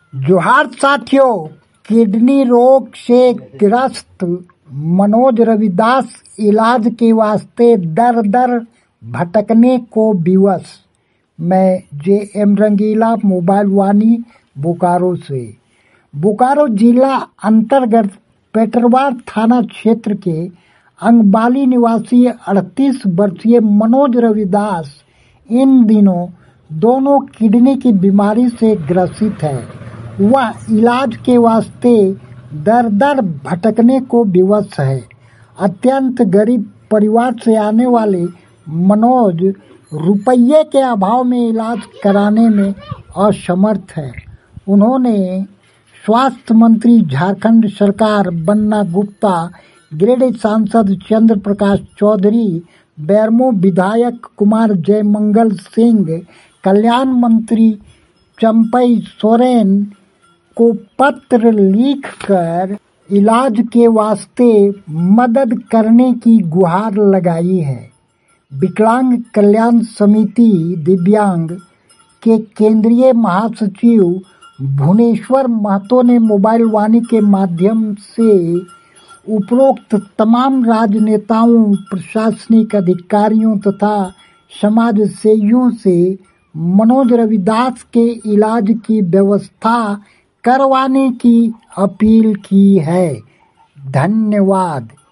जोहार साथियों, किडनी रोग से ग्रस्त मनोज रविदास इलाज के वास्ते दर दर भटकने को विवश। मैं जे.एम. रंगीला, मोबाइल वानी, बोकारो से। बोकारो जिला अंतर्गत पेटरवार थाना क्षेत्र के अंगबाली निवासी 38 वर्षीय मनोज रविदास इन दिनों दोनों किडनी की बीमारी से ग्रसित है। वह इलाज के वास्ते दर दर भटकने को विवश है। अत्यंत गरीब परिवार से आने वाले मनोज रुपये के अभाव में इलाज कराने में असमर्थ है। उन्होंने स्वास्थ्य मंत्री झारखंड सरकार बन्ना गुप्ता, गिरिडीह सांसद चंद्र प्रकाश चौधरी, बेरमो विधायक कुमार जयमंगल सिंह, कल्याण मंत्री चंपई सोरेन को पत्र लिखकर इलाज के वास्ते मदद करने की गुहार लगाई है। विकलांग कल्याण समिति दिव्यांग के केंद्रीय महासचिव भुवनेश्वर महतो ने मोबाइल वाणी के माध्यम से उपरोक्त तमाम राजनेताओं, प्रशासनिक अधिकारियों तथा समाज सेवियों से मनोज रविदास के इलाज की व्यवस्था करवाने की अपील की है। धन्यवाद।